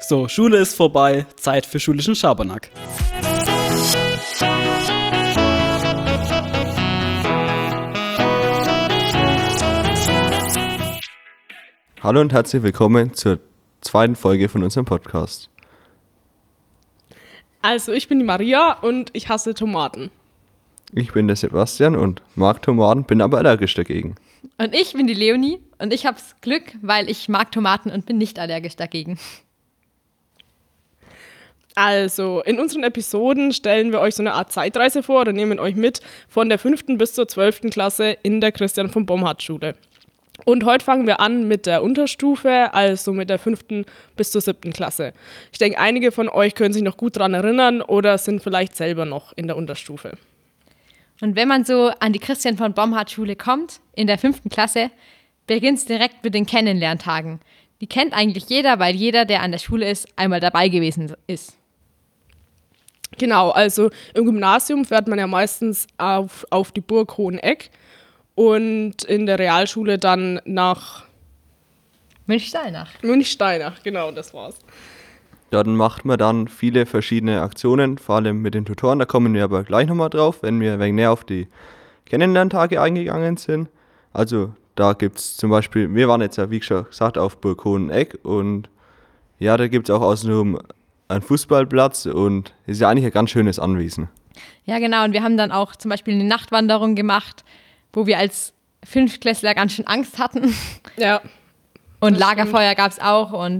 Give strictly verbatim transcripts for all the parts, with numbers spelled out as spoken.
So, Schule ist vorbei, Zeit für schulischen Schabernack. Hallo und herzlich willkommen zur zweiten Folge von unserem Podcast. Also, ich bin die Maria und ich hasse Tomaten. Ich bin der Sebastian und mag Tomaten, bin aber allergisch dagegen. Und ich bin die Leonie und ich hab's Glück, weil ich mag Tomaten und bin nicht allergisch dagegen. Also, in unseren Episoden stellen wir euch so eine Art Zeitreise vor oder nehmen euch mit von der fünften bis zur zwölften Klasse in der Christian von Bomhard Schule. Und heute fangen wir an mit der Unterstufe, also mit der fünften bis zur siebten Klasse. Ich denke, einige von euch können sich noch gut daran erinnern oder sind vielleicht selber noch in der Unterstufe. Und wenn man so an die Christian von Bomhard Schule kommt, in der fünften Klasse, beginnt es direkt mit den Kennenlerntagen. Die kennt eigentlich jeder, weil jeder, der an der Schule ist, einmal dabei gewesen ist. Genau, also im Gymnasium fährt man ja meistens auf, auf die Burg Hoheneck und in der Realschule dann nach Münchsteinach. Münchsteinach, genau, das war's. Dort macht man dann viele verschiedene Aktionen, vor allem mit den Tutoren, da kommen wir aber gleich nochmal drauf, wenn wir ein wenig näher auf die Kennenlerntage eingegangen sind. Also da gibt es zum Beispiel, wir waren jetzt ja wie schon gesagt auf Burg Hoheneck und ja, da gibt es auch außenrum einen Fußballplatz und ist ja eigentlich ein ganz schönes Anwesen. Ja, genau, und wir haben dann auch zum Beispiel eine Nachtwanderung gemacht, wo wir als Fünftklässler ganz schön Angst hatten. Ja. Und Lagerfeuer gab es auch und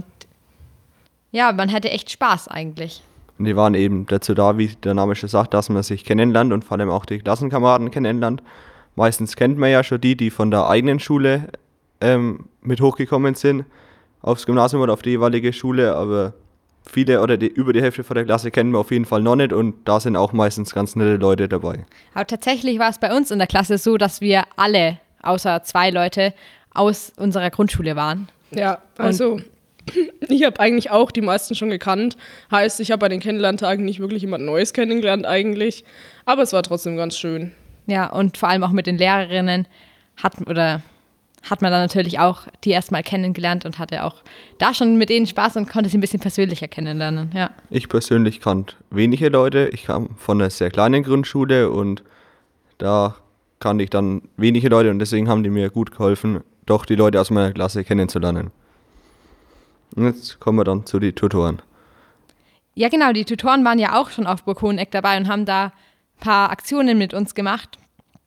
ja, man hatte echt Spaß eigentlich. Und die waren eben dazu da, wie der Name schon sagt, dass man sich kennenlernt und vor allem auch die Klassenkameraden kennenlernt. Meistens kennt man ja schon die, die von der eigenen Schule ähm, mit hochgekommen sind, aufs Gymnasium oder auf die jeweilige Schule, aber viele oder die, über die Hälfte von der Klasse kennen wir auf jeden Fall noch nicht und da sind auch meistens ganz nette Leute dabei. Aber tatsächlich war es bei uns in der Klasse so, dass wir alle, außer zwei Leute, aus unserer Grundschule waren. Ja, also ich habe eigentlich auch die meisten schon gekannt. Heißt, ich habe bei den Kennenlerntagen nicht wirklich jemand Neues kennengelernt eigentlich, aber es war trotzdem ganz schön. Ja, und vor allem auch mit den Lehrerinnen hat, oder hat man dann natürlich auch die erstmal kennengelernt und hatte auch da schon mit denen Spaß und konnte sie ein bisschen persönlicher kennenlernen. Ja. Ich persönlich kannte wenige Leute. Ich kam von einer sehr kleinen Grundschule und da kannte ich dann wenige Leute und deswegen haben die mir gut geholfen, doch die Leute aus meiner Klasse kennenzulernen. Und jetzt kommen wir dann zu den Tutoren. Ja, genau, die Tutoren waren ja auch schon auf Burg Hoheneck dabei und haben da ein paar Aktionen mit uns gemacht.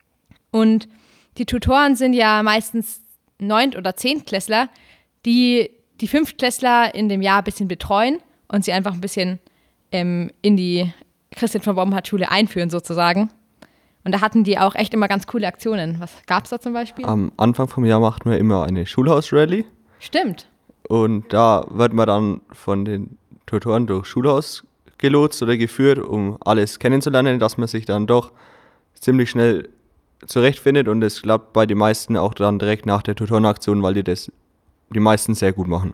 Und die Tutoren sind ja meistens Neunt- oder Zehntklässler, die die Fünftklässler in dem Jahr ein bisschen betreuen und sie einfach ein bisschen ähm, in die Christian von Bomhard Schule einführen sozusagen. Und da hatten die auch echt immer ganz coole Aktionen. Was gab es da zum Beispiel? Am Anfang vom Jahr machten wir immer eine Schulhausrallye. Stimmt. Und da wird man dann von den Tutoren durch Schulhaus gelotst oder geführt, um alles kennenzulernen, dass man sich dann doch ziemlich schnell zurechtfindet und es klappt bei den meisten auch dann direkt nach der Tutorenaktion, weil die das die meisten sehr gut machen.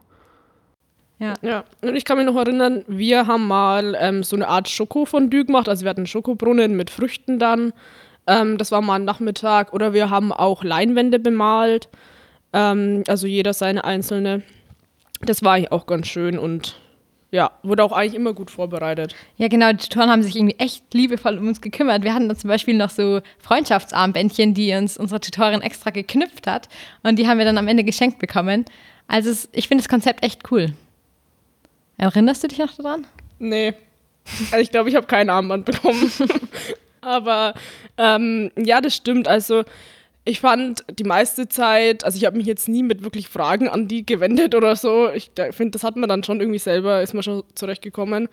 Ja. Ja, und ich kann mich noch erinnern, wir haben mal ähm, so eine Art Schokofondue gemacht, also wir hatten einen Schokobrunnen mit Früchten dann, ähm, das war mal ein Nachmittag, oder wir haben auch Leinwände bemalt, ähm, also jeder seine einzelne. Das war eigentlich auch ganz schön und ja, wurde auch eigentlich immer gut vorbereitet. Ja, genau, die Tutoren haben sich irgendwie echt liebevoll um uns gekümmert. Wir hatten da zum Beispiel noch so Freundschaftsarmbändchen, die uns unsere Tutorin extra geknüpft hat und die haben wir dann am Ende geschenkt bekommen. Also es, ich finde das Konzept echt cool. Erinnerst du dich noch daran? Nee, also ich glaube, ich habe kein Armband bekommen. Aber ähm, ja, das stimmt, also ich fand die meiste Zeit, also ich habe mich jetzt nie mit wirklich Fragen an die gewendet oder so. Ich finde, das hat man dann schon irgendwie selber, ist man schon zurechtgekommen.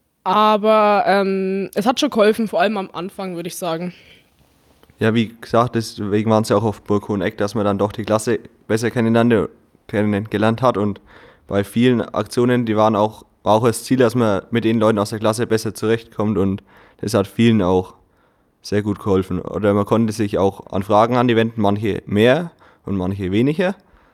Aber ähm, es hat schon geholfen, vor allem am Anfang, würde ich sagen. Ja, wie gesagt, deswegen waren es ja auch auf Burg Hoheneck, dass man dann doch die Klasse besser kennengelernt, kennengelernt hat. Und bei vielen Aktionen, die waren auch, war auch das Ziel, dass man mit den Leuten aus der Klasse besser zurechtkommt. Und das hat vielen auch sehr gut geholfen. Oder man konnte sich auch an Fragen an die wenden, manche mehr und manche weniger.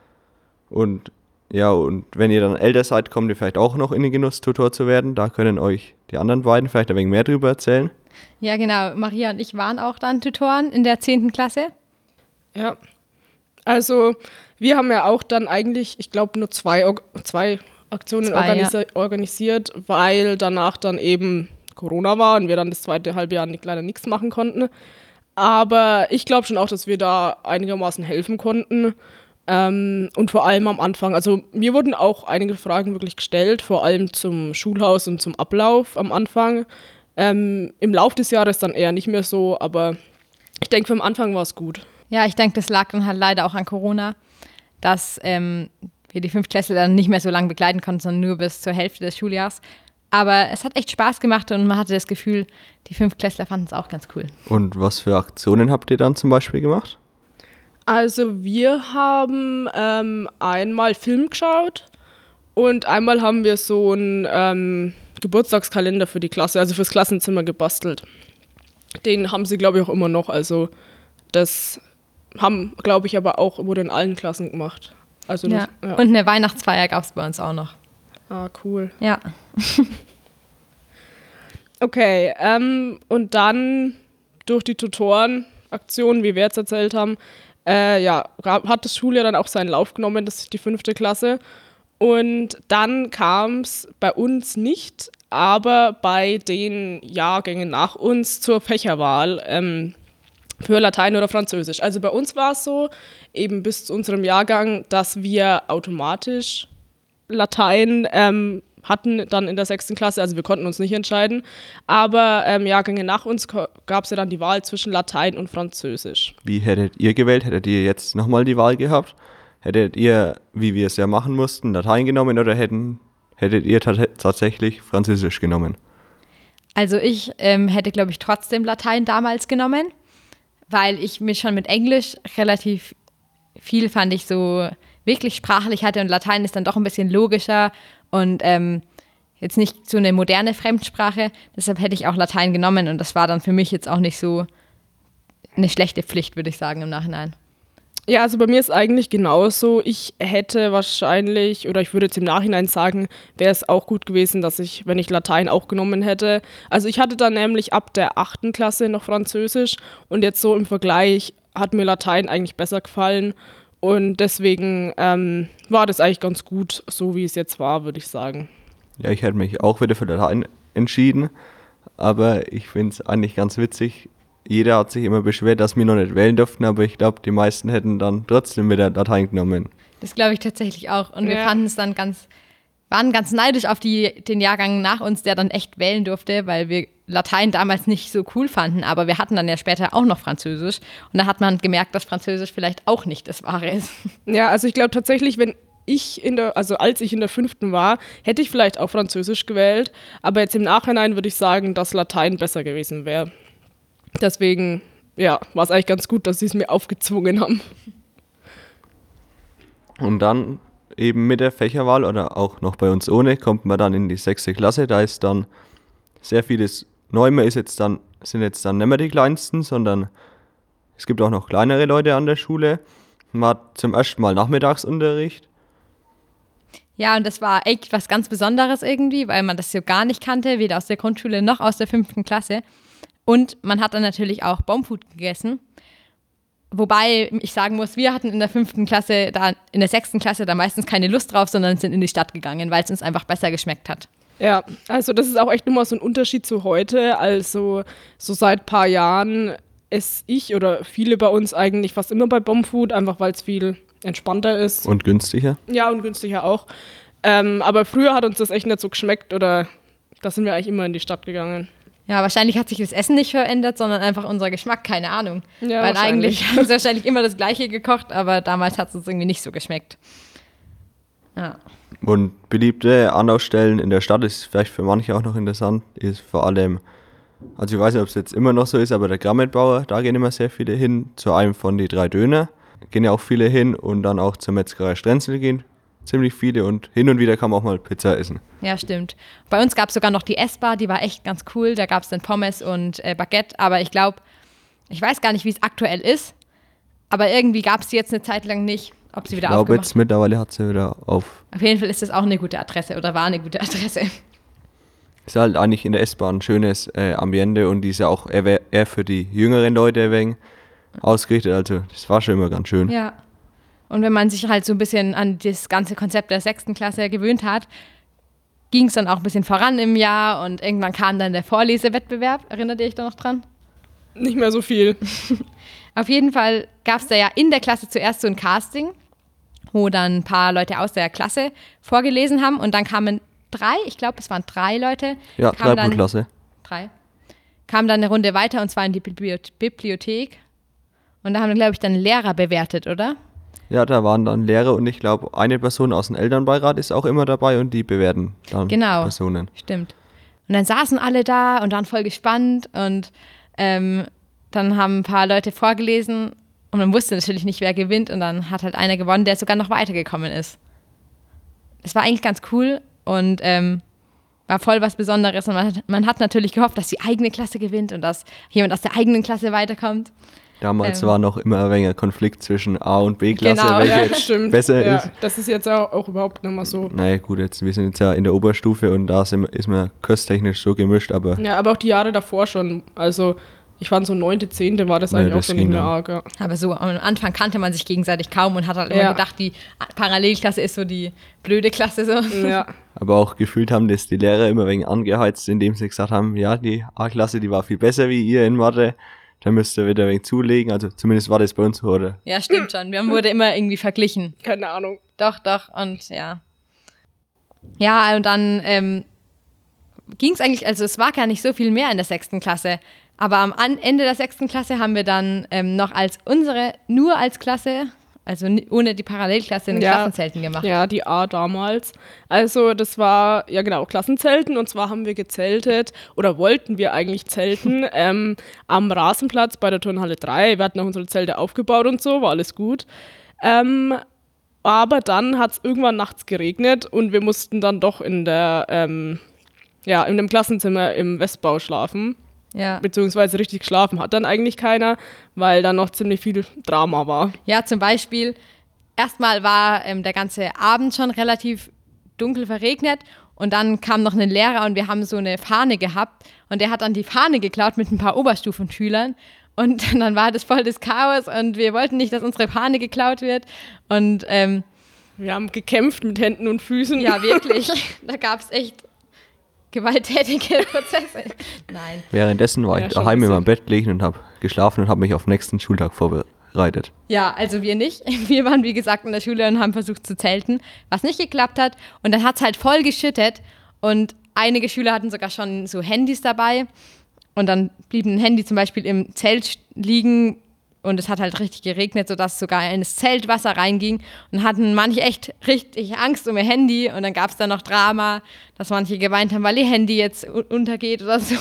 Und ja, und wenn ihr dann älter seid, kommt ihr vielleicht auch noch in den Genuss, Tutor zu werden. Da können euch die anderen beiden vielleicht ein wenig mehr drüber erzählen. Ja, genau. Maria und ich waren auch dann Tutoren in der zehnten Klasse. Ja, also wir haben ja auch dann eigentlich, ich glaube, nur zwei, zwei Aktionen Zwei, organisi organisiert, weil danach dann eben Corona war und wir dann das zweite Halbjahr nicht, leider nichts machen konnten. Aber ich glaube schon auch, dass wir da einigermaßen helfen konnten. Ähm, und vor allem am Anfang, also mir wurden auch einige Fragen wirklich gestellt, vor allem zum Schulhaus und zum Ablauf am Anfang. Ähm, im Lauf des Jahres dann eher nicht mehr so, aber ich denke, für am Anfang war es gut. Ja, ich denke, das lag dann halt leider auch an Corona, dass ähm, wir die Fünftklässler dann nicht mehr so lange begleiten konnten, sondern nur bis zur Hälfte des Schuljahres. Aber es hat echt Spaß gemacht und man hatte das Gefühl, die Fünftklässler fanden es auch ganz cool. Und was für Aktionen habt ihr dann zum Beispiel gemacht? Also wir haben ähm, einmal Film geschaut und einmal haben wir so einen ähm, Geburtstagskalender für die Klasse, also fürs Klassenzimmer gebastelt. Den haben sie, glaube ich, auch immer noch. Also das haben, glaube ich, aber auch wurde in allen Klassen gemacht. Also Ja. das, ja. Und eine Weihnachtsfeier gab es bei uns auch noch. Ah, cool. Ja. Okay, ähm, und dann durch die Tutorenaktion, wie wir jetzt erzählt haben, äh, ja, hat das Schuljahr dann auch seinen Lauf genommen, das ist die fünfte Klasse. Und dann kam es bei uns nicht, aber bei den Jahrgängen nach uns zur Fächerwahl ähm, für Latein oder Französisch. Also bei uns war es so, eben bis zu unserem Jahrgang, dass wir automatisch Latein ähm, hatten dann in der sechsten Klasse, also wir konnten uns nicht entscheiden. Aber ähm, Jahrgänge nach uns gab es ja dann die Wahl zwischen Latein und Französisch. Wie hättet ihr gewählt? Hättet ihr jetzt nochmal die Wahl gehabt? Hättet ihr, wie wir es ja machen mussten, Latein genommen oder hätten, hättet ihr tatsächlich Französisch genommen? Also ich ähm, hätte, glaube ich, trotzdem Latein damals genommen, weil ich mich schon mit Englisch relativ viel, fand ich, so wirklich sprachlich hatte und Latein ist dann doch ein bisschen logischer und ähm, jetzt nicht so eine moderne Fremdsprache. Deshalb hätte ich auch Latein genommen und das war dann für mich jetzt auch nicht so eine schlechte Pflicht, würde ich sagen, im Nachhinein. Ja, also bei mir ist eigentlich genauso. Ich hätte wahrscheinlich, oder ich würde jetzt im Nachhinein sagen, wäre es auch gut gewesen, dass ich, wenn ich Latein auch genommen hätte. Also ich hatte dann nämlich ab der achten Klasse noch Französisch und jetzt so im Vergleich hat mir Latein eigentlich besser gefallen. Und deswegen ähm, war das eigentlich ganz gut, so wie es jetzt war, würde ich sagen. Ja, ich hätte mich auch wieder für Latein entschieden, aber ich finde es eigentlich ganz witzig. Jeder hat sich immer beschwert, dass wir noch nicht wählen durften, aber ich glaube, die meisten hätten dann trotzdem wieder Latein genommen. Das glaube ich tatsächlich auch. Und wir Ja. fanden es dann ganz, waren ganz neidisch auf die, den Jahrgang nach uns, der dann echt wählen durfte, weil wir Latein damals nicht so cool fanden, aber wir hatten dann ja später auch noch Französisch und da hat man gemerkt, dass Französisch vielleicht auch nicht das Wahre ist. Ja, also ich glaube tatsächlich, wenn ich in der, also als ich in der fünften war, hätte ich vielleicht auch Französisch gewählt, aber jetzt im Nachhinein würde ich sagen, dass Latein besser gewesen wäre. Deswegen, ja, war es eigentlich ganz gut, dass sie es mir aufgezwungen haben. Und dann eben mit der Fächerwahl oder auch noch bei uns ohne, kommt man dann in die sechste Klasse. Da ist dann sehr vieles neu. Man ist jetzt dann, sind jetzt dann nicht mehr die Kleinsten, sondern es gibt auch noch kleinere Leute an der Schule. Man hat zum ersten Mal Nachmittagsunterricht. Ja, und das war echt was ganz Besonderes irgendwie, weil man das so gar nicht kannte, weder aus der Grundschule noch aus der fünften Klasse. Und man hat dann natürlich auch Baumfood gegessen. Wobei ich sagen muss, wir hatten in der fünften Klasse, da in der sechsten Klasse da meistens keine Lust drauf, sondern sind in die Stadt gegangen, weil es uns einfach besser geschmeckt hat. Ja, also das ist auch echt nochmal so ein Unterschied zu heute. Also so seit ein paar Jahren esse ich oder viele bei uns eigentlich fast immer bei Bomfood, einfach weil es viel entspannter ist. Und günstiger. Ja, und günstiger auch. Ähm, aber früher hat uns das echt nicht so geschmeckt oder da sind wir eigentlich immer in die Stadt gegangen. Ja, wahrscheinlich hat sich das Essen nicht verändert, sondern einfach unser Geschmack, keine Ahnung. Ja, weil wahrscheinlich. eigentlich haben sie wahrscheinlich immer das Gleiche gekocht, aber damals hat es uns irgendwie nicht so geschmeckt. Ja. Und beliebte Anlaufstellen in der Stadt ist vielleicht für manche auch noch interessant, ist vor allem, also ich weiß nicht, ob es jetzt immer noch so ist, aber der Grammetbauer, da gehen immer sehr viele hin, zu einem von die drei Döner, gehen ja auch viele hin und dann auch zur Metzgerei Strenzel gehen ziemlich viele und hin und wieder kann man auch mal Pizza essen. Ja, stimmt. Bei uns gab es sogar noch die Essbar, die war echt ganz cool, da gab es dann Pommes und äh, Baguette, aber ich glaube, ich weiß gar nicht, wie es aktuell ist, aber irgendwie gab es die jetzt eine Zeit lang nicht, ob sie wieder Ich glaube aufgemacht jetzt mittlerweile hat sie wieder auf. Auf jeden Fall ist das auch eine gute Adresse oder war eine gute Adresse. Ist halt eigentlich in der S-Bahn ein schönes äh, Ambiente und die ist ja auch eher, eher für die jüngeren Leute ein wenig ausgerichtet, also das war schon immer ganz schön. Ja. Und wenn man sich halt so ein bisschen an das ganze Konzept der sechsten Klasse gewöhnt hat, ging es dann auch ein bisschen voran im Jahr und irgendwann kam dann der Vorlesewettbewerb. Erinnert ihr euch da noch dran? Nicht mehr so viel. Auf jeden Fall gab es da ja in der Klasse zuerst so ein Casting, wo dann ein paar Leute aus der Klasse vorgelesen haben und dann kamen drei, ich glaube, es waren drei Leute. Ja, kamen drei pro dann, Klasse. Drei. Kamen dann eine Runde weiter und zwar in die Bibliot- Bibliothek. Und da haben dann, glaube ich, dann Lehrer bewertet, oder? Ja, da waren dann Lehrer und ich glaube, eine Person aus dem Elternbeirat ist auch immer dabei und die bewerten dann Genau. Personen. Stimmt. Und dann saßen alle da und waren voll gespannt und ähm, dann haben ein paar Leute vorgelesen und man wusste natürlich nicht, wer gewinnt und dann hat halt einer gewonnen, der sogar noch weitergekommen ist. Es war eigentlich ganz cool und ähm, war voll was Besonderes und man hat, man hat natürlich gehofft, dass die eigene Klasse gewinnt und dass jemand aus der eigenen Klasse weiterkommt. Damals Ähm. war noch immer ein wenig ein Konflikt zwischen A- und B-Klasse, Genau, welche Ja, jetzt stimmt. besser ja, ist. Das ist jetzt auch, auch überhaupt nicht mehr so. Naja, gut, jetzt, wir sind jetzt ja in der Oberstufe und da sind, ist man kösttechnisch so gemischt, aber Ja, aber auch die Jahre davor schon. Also ich fand so neunte, zehnte war das Nee, eigentlich auch das so nicht ging mehr dann. arg. Ja. Aber so am Anfang kannte man sich gegenseitig kaum und hat halt immer Ja. gedacht, die Parallelklasse ist so die blöde Klasse. So. Ja. Aber auch gefühlt haben das die Lehrer immer ein wenig angeheizt, indem sie gesagt haben, ja, die A-Klasse, die war viel besser wie ihr in Mathe, da müsst ihr wieder ein wenig zulegen. Also zumindest war das bei uns so, oder? Ja, stimmt schon. Wir wurde immer irgendwie verglichen. Keine Ahnung. Doch, doch. Und ja. Ja, und dann ähm, ging es eigentlich, also es war gar nicht so viel mehr in der sechsten Klasse. Aber am An- Ende der sechsten Klasse haben wir dann ähm, noch als unsere, nur als Klasse, also ni- ohne die Parallelklasse, in den Ja. Klassenzelten gemacht. Ja, die A damals. Also das war, ja genau, Klassenzelten. Und zwar haben wir gezeltet oder wollten wir eigentlich zelten ähm, am Rasenplatz bei der Turnhalle drei. Wir hatten auch unsere Zelte aufgebaut und so, war alles gut. Ähm, aber dann hat es irgendwann nachts geregnet und wir mussten dann doch in der, ähm, ja, in dem Klassenzimmer im Westbau schlafen. Ja. Beziehungsweise richtig geschlafen hat dann eigentlich keiner, weil da noch ziemlich viel Drama war. Ja, zum Beispiel, erstmal war ähm, der ganze Abend schon relativ dunkel verregnet und dann kam noch ein Lehrer und wir haben so eine Fahne gehabt und der hat dann die Fahne geklaut mit ein paar Oberstufenschülern und dann war das voll das Chaos und wir wollten nicht, dass unsere Fahne geklaut wird und ähm, Wir haben gekämpft mit Händen und Füßen. ja, wirklich, da gab es echt gewalttätige Prozesse. Nein. Währenddessen war Ja, ich schon daheim ein in meinem bisschen. Bett gelegen und habe geschlafen und habe mich auf den nächsten Schultag vorbereitet. Ja, also wir nicht. Wir waren, wie gesagt, in der Schule und haben versucht zu zelten, was nicht geklappt hat. Und dann hat es halt voll geschüttet und einige Schüler hatten sogar schon so Handys dabei. Und dann blieb ein Handy zum Beispiel im Zelt liegen und es hat halt richtig geregnet, sodass sogar ins Zelt Wasser reinging. Und hatten manche echt richtig Angst um ihr Handy. Und dann gab es dann noch Drama, dass manche geweint haben, weil ihr Handy jetzt u- untergeht oder so.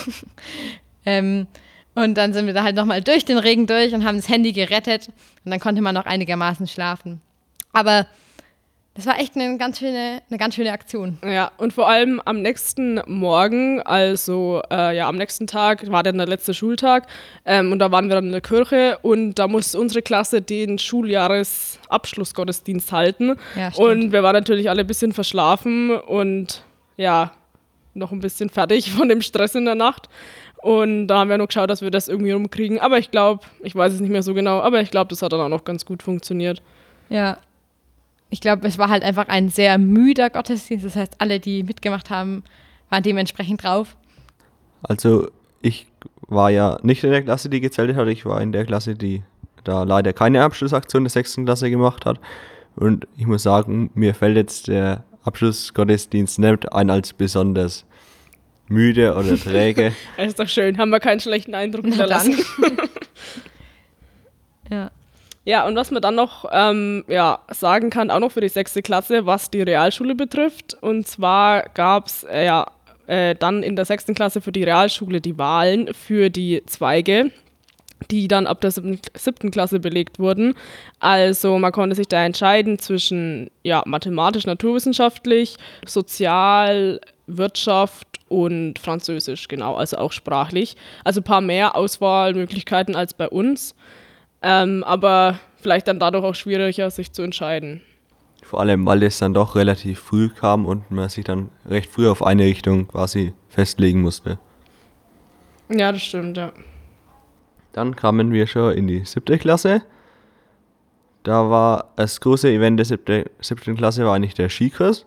ähm, und dann sind wir da halt nochmal durch den Regen durch und haben das Handy gerettet. Und dann konnte man noch einigermaßen schlafen. Aber das war echt eine ganz schöne, eine ganz schöne Aktion. Ja, und vor allem am nächsten Morgen, also äh, ja, am nächsten Tag war dann der letzte Schultag ähm, und da waren wir dann in der Kirche und da musste unsere Klasse den Schuljahresabschlussgottesdienst halten. Ja, stimmt. Und wir waren natürlich alle ein bisschen verschlafen und ja, noch ein bisschen fertig von dem Stress in der Nacht. Und da haben wir noch geschaut, dass wir das irgendwie rumkriegen. Aber ich glaube, ich weiß es nicht mehr so genau, aber ich glaube, das hat dann auch noch ganz gut funktioniert. Ja. Ich glaube, es war halt einfach ein sehr müder Gottesdienst. Das heißt, alle, die mitgemacht haben, waren dementsprechend drauf. Also ich war ja nicht in der Klasse, die gezeltet hat. Ich war in der Klasse, die da leider keine Abschlussaktion der sechsten Klasse gemacht hat. Und ich muss sagen, mir fällt jetzt der Abschlussgottesdienst nicht ein als besonders müde oder träge. Das ist doch schön, haben wir keinen schlechten Eindruck hinterlassen. Ja. Ja, und was man dann noch ähm, ja, sagen kann, auch noch für die sechste Klasse, was die Realschule betrifft. Und zwar gab es äh, ja, äh, dann in der sechsten Klasse für die Realschule die Wahlen für die Zweige, die dann ab der siebten, siebten Klasse belegt wurden. Also man konnte sich da entscheiden zwischen ja, mathematisch, naturwissenschaftlich, Sozial, Wirtschaft und Französisch, genau, also auch sprachlich. Also ein paar mehr Auswahlmöglichkeiten als bei uns. Ähm, aber vielleicht dann dadurch auch schwieriger, sich zu entscheiden. Vor allem, weil es dann doch relativ früh kam und man sich dann recht früh auf eine Richtung quasi festlegen musste. Ja, das stimmt, ja. Dann kamen wir schon in die siebte Klasse. Da war das große Event der siebten, siebten Klasse war eigentlich der Skikurs.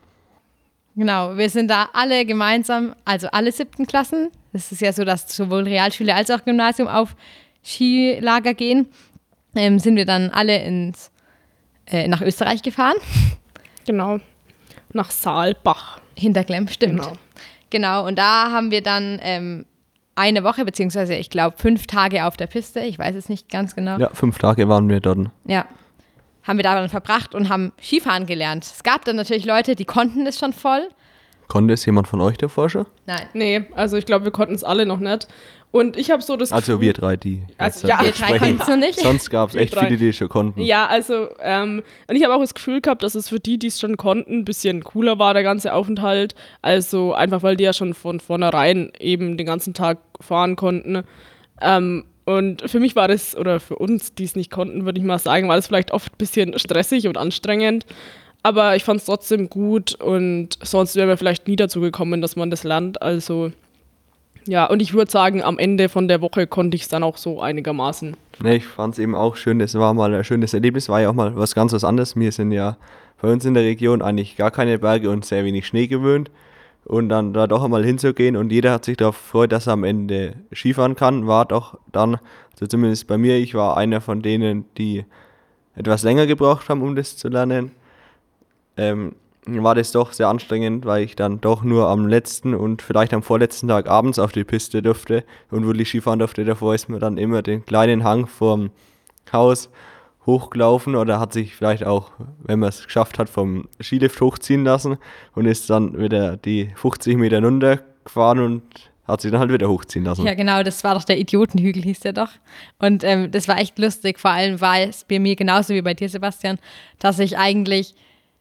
Genau, wir sind da alle gemeinsam, also alle siebten Klassen. Das ist ja so, dass sowohl Realschule als auch Gymnasium auf Skilager gehen. Ähm, sind wir dann alle ins, äh, nach Österreich gefahren. Genau. Nach Saalbach. Hinterklemm, stimmt. Genau. Genau, und da haben wir dann ähm, eine Woche, beziehungsweise ich glaube fünf Tage auf der Piste, ich weiß es nicht ganz genau. Ja, fünf Tage waren wir dort. Ja, haben wir da dann verbracht und haben Skifahren gelernt. Es gab dann natürlich Leute, die konnten es schon voll. Konnte es jemand von euch davor schon? Nein. Nee, also ich glaube, wir konnten es alle noch nicht. Und ich habe so das Also Gefühl, wir drei, die Also, jetzt ja, Wir jetzt drei sprechen. konnten es noch nicht. Sonst gab es Wir echt drei. viele, die es schon konnten. Ja, also, ähm, und ich habe auch das Gefühl gehabt, dass es für die, die es schon konnten, ein bisschen cooler war, der ganze Aufenthalt. Also einfach, weil die ja schon von vornherein eben den ganzen Tag fahren konnten. Ähm, und für mich war das, oder für uns, die es nicht konnten, würde ich mal sagen, war das vielleicht oft ein bisschen stressig und anstrengend. Aber ich fand es trotzdem gut und sonst wären wir vielleicht nie dazu gekommen, dass man das lernt. Also ja, und ich würde sagen, am Ende von der Woche konnte ich es dann auch so einigermaßen. Ne, ich fand es eben auch schön, das war mal ein schönes Erlebnis, war ja auch mal was ganz was anderes. Wir sind ja bei uns in der Region eigentlich gar keine Berge und sehr wenig Schnee gewöhnt. Und dann da doch einmal hinzugehen und jeder hat sich darauf gefreut, dass er am Ende Skifahren kann, war doch dann, also zumindest bei mir, ich war einer von denen, die etwas länger gebraucht haben, um das zu lernen. Ähm, war das doch sehr anstrengend, weil ich dann doch nur am letzten und vielleicht am vorletzten Tag abends auf die Piste durfte und wirklich Skifahren durfte. Davor ist mir dann immer den kleinen Hang vorm Haus hochgelaufen oder hat sich vielleicht auch, wenn man es geschafft hat, vom Skilift hochziehen lassen und ist dann wieder die fünfzig Meter runtergefahren und hat sich dann halt wieder hochziehen lassen. Ja, genau, das war doch der Idiotenhügel, hieß der doch. Und ähm, das war echt lustig, vor allem war es bei mir genauso wie bei dir, Sebastian, dass ich eigentlich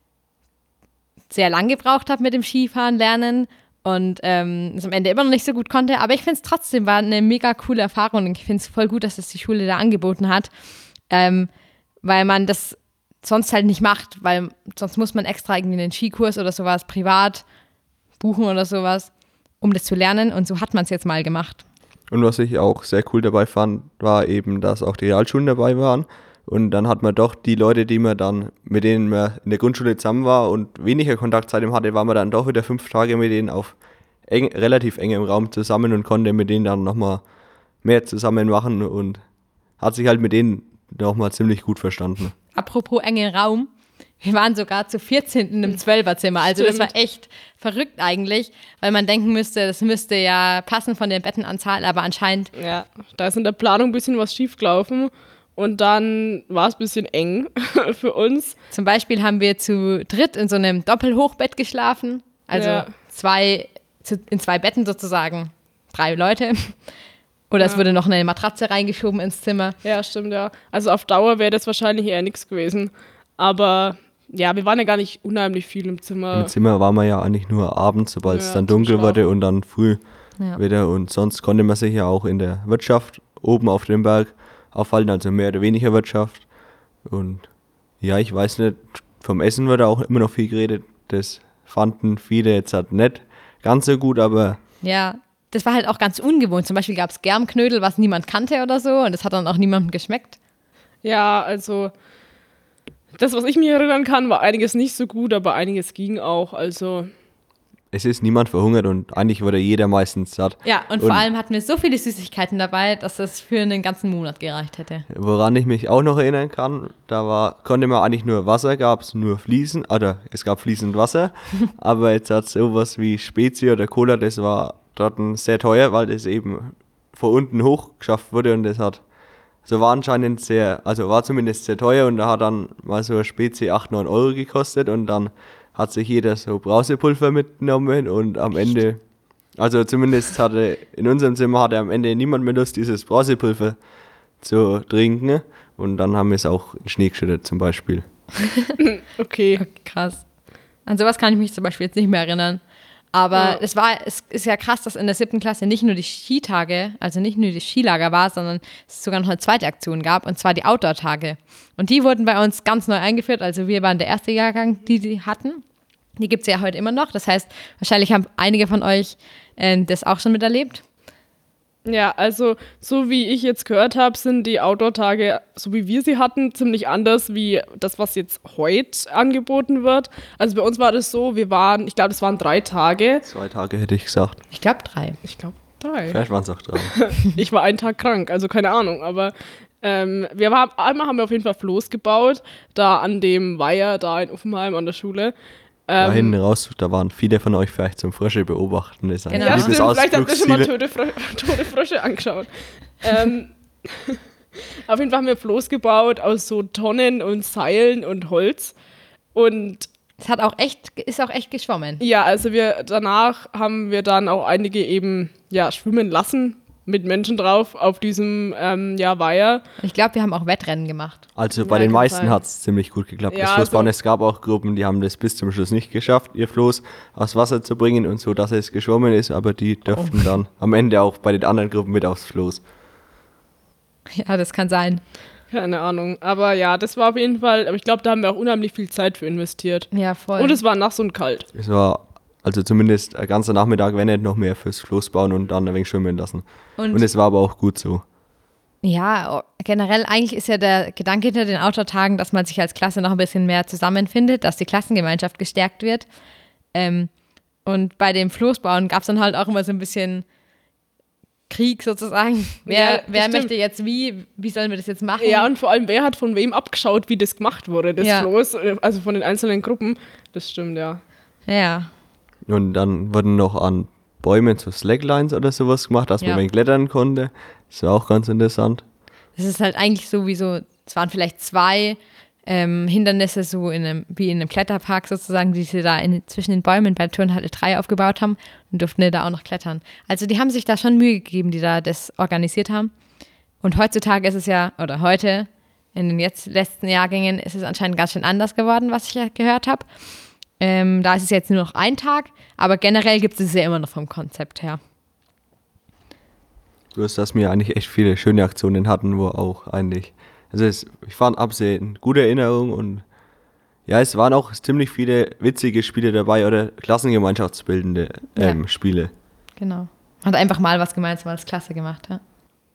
sehr lang gebraucht habe mit dem Skifahren lernen und ähm, es am Ende immer noch nicht so gut konnte. Aber ich finde es trotzdem war eine mega coole Erfahrung und ich finde es voll gut, dass das die Schule da angeboten hat, ähm, weil man das sonst halt nicht macht, weil sonst muss man extra irgendwie einen Skikurs oder sowas privat buchen oder sowas, um das zu lernen und so hat man es jetzt mal gemacht. Und was ich auch sehr cool dabei fand, war eben, dass auch die Realschulen dabei waren. Und dann hat man doch die Leute, die man dann, mit denen man in der Grundschule zusammen war und weniger Kontaktzeit hatte, war man dann doch wieder fünf Tage mit denen auf eng, relativ engem Raum zusammen und konnte mit denen dann nochmal mehr zusammen machen und hat sich halt mit denen nochmal ziemlich gut verstanden. Apropos engen Raum, wir waren sogar zu vierzehn in einem Zwölferzimmer, also das Stimmt. war echt verrückt eigentlich, weil man denken müsste, das müsste ja passen von den Bettenanzahl, aber anscheinend, Ja, da ist in der Planung ein bisschen was schiefgelaufen und dann war es ein bisschen eng für uns. zum Beispiel haben wir zu dritt in so einem Doppelhochbett geschlafen, also Ja. zwei, zu, in zwei Betten sozusagen, drei Leute. Oder es wurde noch eine Matratze reingeschoben ins Zimmer. Ja, stimmt, ja. Also auf Dauer wäre das wahrscheinlich eher nichts gewesen. Aber ja, wir waren ja gar nicht unheimlich viel im Zimmer. Im Zimmer war man ja eigentlich nur abends, sobald es Ja, dann zum dunkel Schlafen. wurde und dann früh Ja. wieder. Und sonst konnte man sich ja auch in der Wirtschaft oben auf dem Berg aufhalten, also mehr oder weniger Wirtschaft. Und ja, ich weiß nicht, vom Essen wird auch immer noch viel geredet. Das fanden viele jetzt halt nicht ganz so gut, aber Ja, das war halt auch ganz ungewohnt. Zum Beispiel gab es Germknödel, was niemand kannte oder so und das hat dann auch niemandem geschmeckt. Ja, also das, was ich mir erinnern kann, war einiges nicht so gut, aber einiges ging auch. Also es ist niemand verhungert und eigentlich wurde jeder meistens satt. Ja, und, Und- vor allem hatten wir so viele Süßigkeiten dabei, dass das für einen ganzen Monat gereicht hätte. Woran ich mich auch noch erinnern kann, da war, konnte man eigentlich nur Wasser, gab es nur Fließen, oder es gab fließend Wasser, aber jetzt hat sowas wie Spezi oder Cola, das war dort sehr teuer, weil das eben von unten hoch geschafft wurde und das hat, so war anscheinend sehr, also war zumindest sehr teuer und da hat dann mal so ein Spezi acht, neun Euro gekostet und dann hat sich jeder so Brausepulver mitgenommen und am Ende, also zumindest hatte in unserem Zimmer hatte am Ende niemand mehr Lust, dieses Brausepulver zu trinken und dann haben wir es auch in Schnee geschüttet zum Beispiel. okay. Krass. An sowas kann ich mich zum Beispiel jetzt nicht mehr erinnern. Aber Ja. es war, es ist ja krass, dass in der siebten Klasse nicht nur die Skitage, also nicht nur die Skilager war, sondern es sogar noch eine zweite Aktion gab, und zwar die Outdoor-Tage. Und die wurden bei uns ganz neu eingeführt. Also wir waren der erste Jahrgang, die die hatten. Die gibt es ja heute immer noch. Das heißt, wahrscheinlich haben einige von euch äh, das auch schon miterlebt. Ja, also so wie ich jetzt gehört habe, sind die Outdoor-Tage, so wie wir sie hatten, ziemlich anders wie das, was jetzt heute angeboten wird. Also bei uns war das so, wir waren, ich glaube, das waren drei Tage. Zwei Tage hätte ich gesagt. Ich glaube drei. Ich glaube drei. Vielleicht waren es auch drei. Ich war einen Tag krank, also keine Ahnung, aber ähm, wir waren, einmal haben wir auf jeden Fall Floß gebaut, da an dem Weiher, da in Uffenheim an der Schule. Da Ähm, hinten raus, da waren viele von euch vielleicht zum Frösche beobachten. Das ist ein Genau. Ja, liebes stimmt, vielleicht habt ihr schon mal Ausflugsziel. tote, Frö tote Frösche angeschaut. ähm, auf jeden Fall haben wir Floß gebaut aus so Tonnen und Seilen und Holz. Und Es hat auch echt, ist auch echt geschwommen. ja, also wir danach haben wir dann auch einige eben ja, schwimmen lassen mit Menschen drauf auf diesem ähm, ja, Weiher. Ich glaube, wir haben auch Wettrennen gemacht. Also bei Ja, den kann meisten sein. hat es ziemlich gut geklappt. Ja, das Floßbauen, also- es gab auch Gruppen, die haben das bis zum Schluss nicht geschafft, ihr Floß aufs Wasser zu bringen und so, dass es geschwommen ist, aber die dürften Oh. dann am Ende auch bei den anderen Gruppen mit aufs Floß. Ja, das kann sein. Keine Ahnung. Aber ja, das war auf jeden Fall, aber ich glaube, da haben wir auch unheimlich viel Zeit für investiert. Ja, voll. Und es war nass und kalt. Es war also zumindest ein ganzer Nachmittag, wenn nicht noch mehr fürs Floß bauen und dann ein wenig schwimmen lassen. Und- Und es war aber auch gut so. Ja, o- generell eigentlich ist ja der Gedanke hinter den Outdoor-Tagen, dass man sich als Klasse noch ein bisschen mehr zusammenfindet, dass die Klassengemeinschaft gestärkt wird. Ähm, und bei dem Floßbauen gab es dann halt auch immer so ein bisschen Krieg sozusagen. Wer, Ja, das wer stimmt. möchte jetzt wie, wie sollen wir das jetzt machen? Ja, und vor allem, wer hat von wem abgeschaut, wie das gemacht wurde, das Ja. Floß, also von den einzelnen Gruppen. Das stimmt, ja. Ja, Und dann wurden noch an Bäumen so Slacklines oder sowas gemacht, dass Ja. man ein wenig klettern konnte. Das war auch ganz interessant. es ist halt eigentlich so wie so, es waren vielleicht zwei ähm, Hindernisse so in einem, wie in einem Kletterpark sozusagen, die sie da in, zwischen den Bäumen bei Turnhalle drei aufgebaut haben und durften da auch noch klettern. Also die haben sich da schon Mühe gegeben, die da das organisiert haben. Und heutzutage ist es ja, oder heute, in den jetzt letzten Jahrgängen ist es anscheinend ganz schön anders geworden, was ich ja gehört habe. Ähm, da ist es jetzt nur noch ein Tag, aber generell gibt es es ja immer noch vom Konzept her. Bloß, dass wir eigentlich echt viele schöne Aktionen hatten, wo auch eigentlich, also es, ich fand absehen, gute Erinnerung und ja, es waren auch ziemlich viele witzige Spiele dabei oder klassengemeinschaftsbildende ähm, Ja. Spiele. Genau. Hat einfach mal was gemeinsam als Klasse gemacht, ja.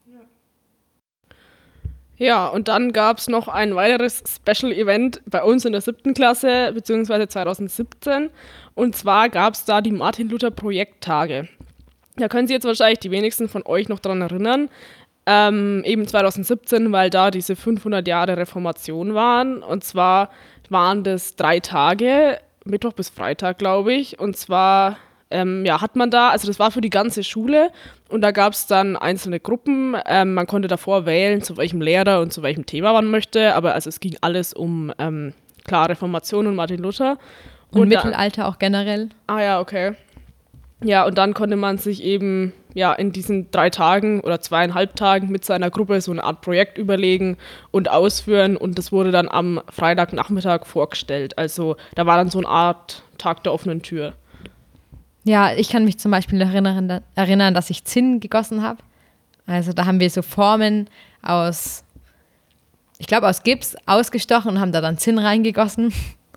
Ja, und dann gab es noch ein weiteres Special-Event bei uns in der siebten Klasse, beziehungsweise zwanzig siebzehn. Und zwar gab es da die Martin-Luther-Projekttage. Da können sich jetzt wahrscheinlich die wenigsten von euch noch dran erinnern. Ähm, eben zwanzig siebzehn, weil da diese fünfhundert Jahre Reformation waren. Und zwar waren das drei Tage, Mittwoch bis Freitag, glaube ich. Und zwar ähm, ja, hat man da, also das war für die ganze Schule und da gab es dann einzelne Gruppen. Ähm, man konnte davor wählen, zu welchem Lehrer und zu welchem Thema man möchte. Aber also es ging alles um, ähm, klar, Reformation und Martin Luther. Und, Und da- Mittelalter auch generell. Ah ja, okay. Ja, und dann konnte man sich eben ja in diesen drei Tagen oder zweieinhalb Tagen mit seiner Gruppe so eine Art Projekt überlegen und ausführen und das wurde dann am Freitagnachmittag vorgestellt. Also da war dann so eine Art Tag der offenen Tür. Ja, ich kann mich zum Beispiel erinnern, da- erinnern dass ich Zinn gegossen habe. Also da haben wir so Formen aus, ich glaube aus Gips ausgestochen und haben da dann Zinn reingegossen.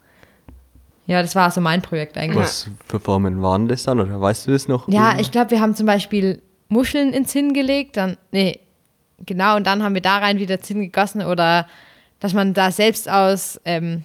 Ja, das war so mein Projekt eigentlich. Was für Formen waren das dann oder weißt du das noch? Ja, ich glaube, wir haben zum Beispiel Muscheln ins Zinn gelegt, dann, nee, genau, und dann haben wir da rein wieder Zinn gegossen oder dass man da selbst aus, ähm,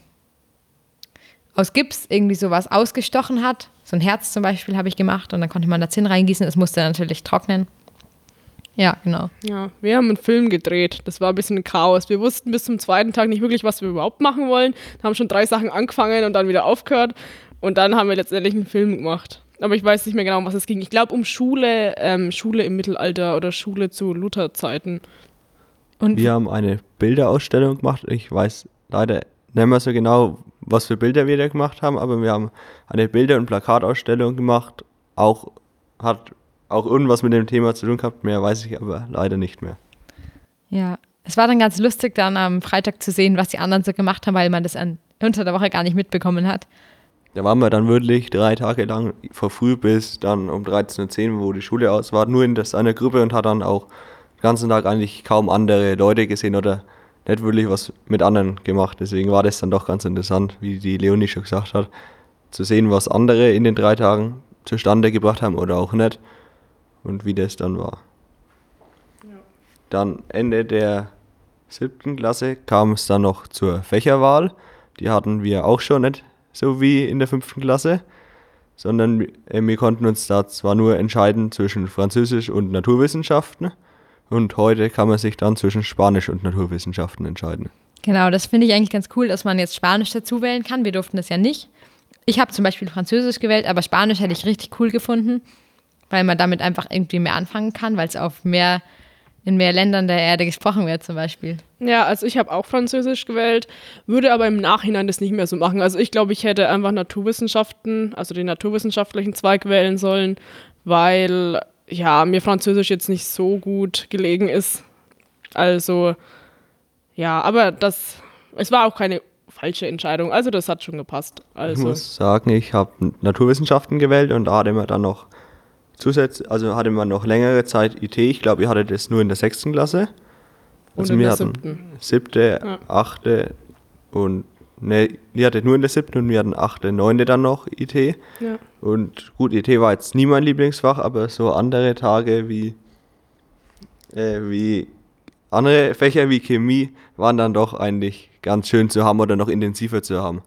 aus Gips irgendwie sowas ausgestochen hat. So ein Herz zum Beispiel habe ich gemacht und dann konnte man da Zinn reingießen, es musste natürlich trocknen. Ja, genau. Ja, wir haben einen Film gedreht. Das war ein bisschen ein Chaos. Wir wussten bis zum zweiten Tag nicht wirklich, was wir überhaupt machen wollen. Haben schon drei Sachen angefangen und dann wieder aufgehört. Und dann haben wir letztendlich einen Film gemacht. Aber ich weiß nicht mehr genau, um was es ging. Ich glaube um Schule, ähm, Schule im Mittelalter oder Schule zu Lutherzeiten. Und Wir haben eine Bilderausstellung gemacht. Ich weiß leider nicht mehr so genau, was für Bilder wir da gemacht haben, aber wir haben eine Bilder- und Plakatausstellung gemacht. Auch hat auch irgendwas mit dem Thema zu tun gehabt, mehr weiß ich aber leider nicht mehr. ja, es war dann ganz lustig, dann am Freitag zu sehen, was die anderen so gemacht haben, weil man das an, unter der Woche gar nicht mitbekommen hat. Da waren wir dann wirklich drei Tage lang von früh bis dann um dreizehn Uhr zehn, wo die Schule aus war, nur in das einer Gruppe und hat dann auch den ganzen Tag eigentlich kaum andere Leute gesehen oder nicht wirklich was mit anderen gemacht. Deswegen war das dann doch ganz interessant, wie die Leonie schon gesagt hat, zu sehen, was andere in den drei Tagen zustande gebracht haben oder auch nicht und wie das dann war. dann Ende der siebten Klasse kam es dann noch zur Fächerwahl. Die hatten wir auch schon nicht so wie in der fünften Klasse, sondern äh, wir konnten uns da zwar nur entscheiden zwischen Französisch und Naturwissenschaften und heute kann man sich dann zwischen Spanisch und Naturwissenschaften entscheiden. Genau, das finde ich eigentlich ganz cool, dass man jetzt Spanisch dazu wählen kann. Wir durften das ja nicht. Ich habe zum Beispiel Französisch gewählt, aber Spanisch hätte ich richtig cool gefunden, weil man damit einfach irgendwie mehr anfangen kann, weil es auf mehr, in mehr Ländern der Erde gesprochen wird zum Beispiel. Ja, also ich habe auch Französisch gewählt, würde aber im Nachhinein das nicht mehr so machen. Also ich glaube, ich hätte einfach Naturwissenschaften, also den naturwissenschaftlichen Zweig wählen sollen, weil ja, mir Französisch jetzt nicht so gut gelegen ist. Also ja, aber das, es war auch keine falsche Entscheidung, also das hat schon gepasst. Also. Ich muss sagen, ich habe Naturwissenschaften gewählt und da hatte man dann noch zusätzlich, also hatte man noch längere Zeit I T. Ich glaube, ihr hattet das nur in der sechsten Klasse. Also und in wir der hatten siebten. siebte, Ja. achte und ne, ihr hattet nur in der siebten und wir hatten achte, neunte dann noch I T. Ja. Und gut, I T war jetzt nie mein Lieblingsfach, aber so andere Tage wie, äh, wie andere Fächer wie Chemie waren dann doch eigentlich ganz schön zu haben oder noch intensiver zu haben.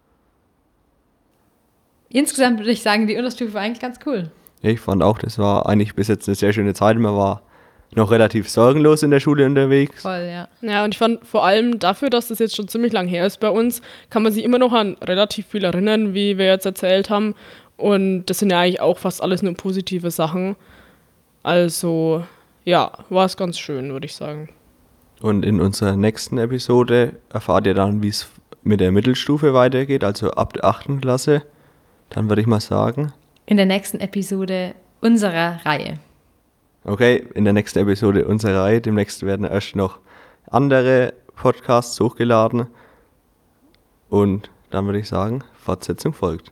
Insgesamt würde ich sagen, die Unterstufe war eigentlich ganz cool. Ich fand auch, das war eigentlich bis jetzt eine sehr schöne Zeit. Man war noch relativ sorgenlos in der Schule unterwegs. Voll, ja. Ja, und ich fand vor allem dafür, dass das jetzt schon ziemlich lang her ist bei uns, kann man sich immer noch an relativ viel erinnern, wie wir jetzt erzählt haben. Und das sind ja eigentlich auch fast alles nur positive Sachen. Also, ja, war es ganz schön, würde ich sagen. Und in unserer nächsten Episode erfahrt ihr dann, wie es mit der Mittelstufe weitergeht, also ab der achten Klasse. Dann würde ich mal sagen, In der nächsten Episode unserer Reihe. okay, in der nächsten Episode unserer Reihe, demnächst werden erst noch andere Podcasts hochgeladen. Und dann würde ich sagen, Fortsetzung folgt.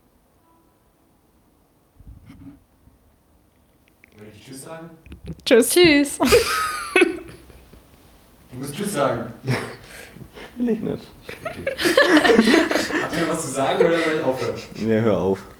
Soll ich Tschüss sagen? Tschüss. Tschüss. Du musst Tschüss sagen. Will ich nicht. Habt ihr noch was zu sagen oder soll ich aufhören? Ja, hör auf.